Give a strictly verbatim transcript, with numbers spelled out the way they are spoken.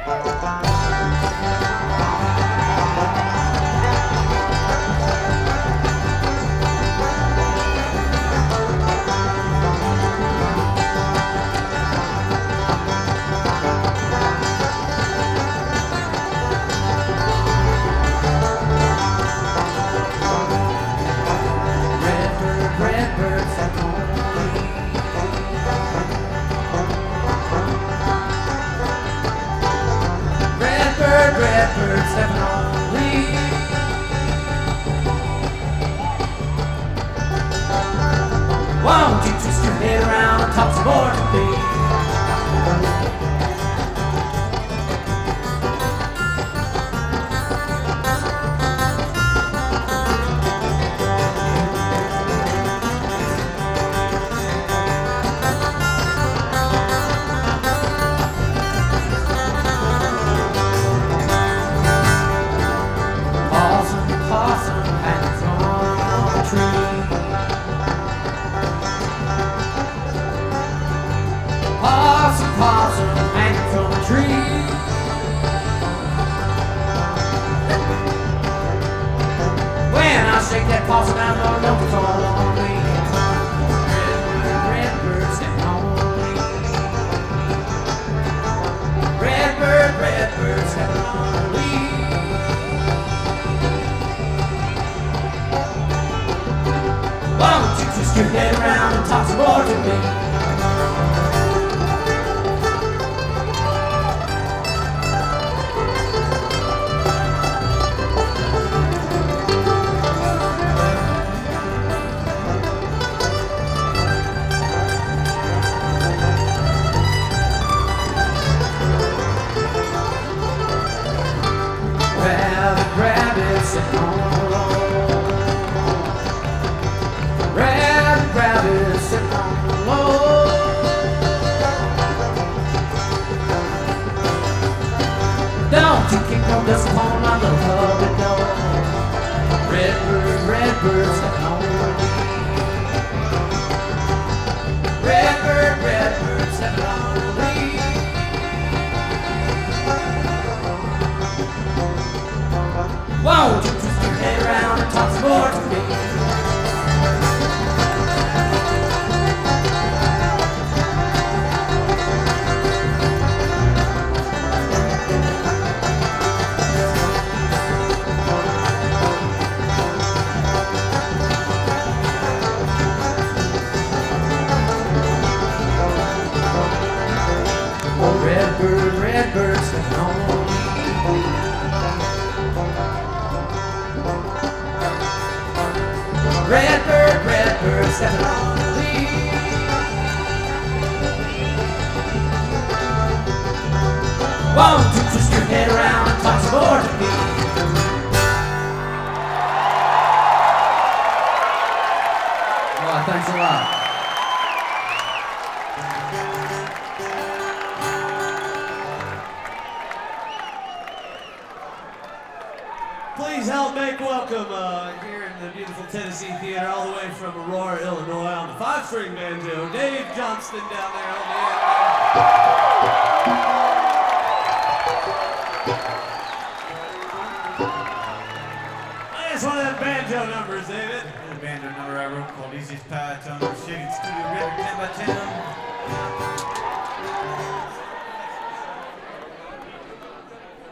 Redbirds stepping on the leaf. Why don't you twist your head around and talk some more to me? Possum, possum, hanging from a tree. When I shake that possum out, Lord, don't fall on me. Redbird, redbird, stepping on me. Redbird, redbird, stepping on me. Why don't you twist your head around and talk some more to me? Rabbit sitting on the lawn. Rabbit, rabbit sitting on the lawn. Don't you keep on dust upon my little cupboard door. Redbird, redbird sitting on the leaf. Redbird, redbird sitting on the leaf. Why don't you twist your head around and talk some more to me? Oh, redbird, redbird, stepping on the leaf. Redbird, redbird, stepping on the leaf. Why don't you twist your head around and talk some more to me? Well, thanks a lot. Please help make welcome uh, here in the beautiful Tennessee Theater, all the way from Aurora, Illinois, on the five-string banjo, Dave Johnston down there on the end. That's one of them banjo numbers, David. There's a banjo number I wrote called Easiest Pie. It's on the Shaking Studio Record ten by ten.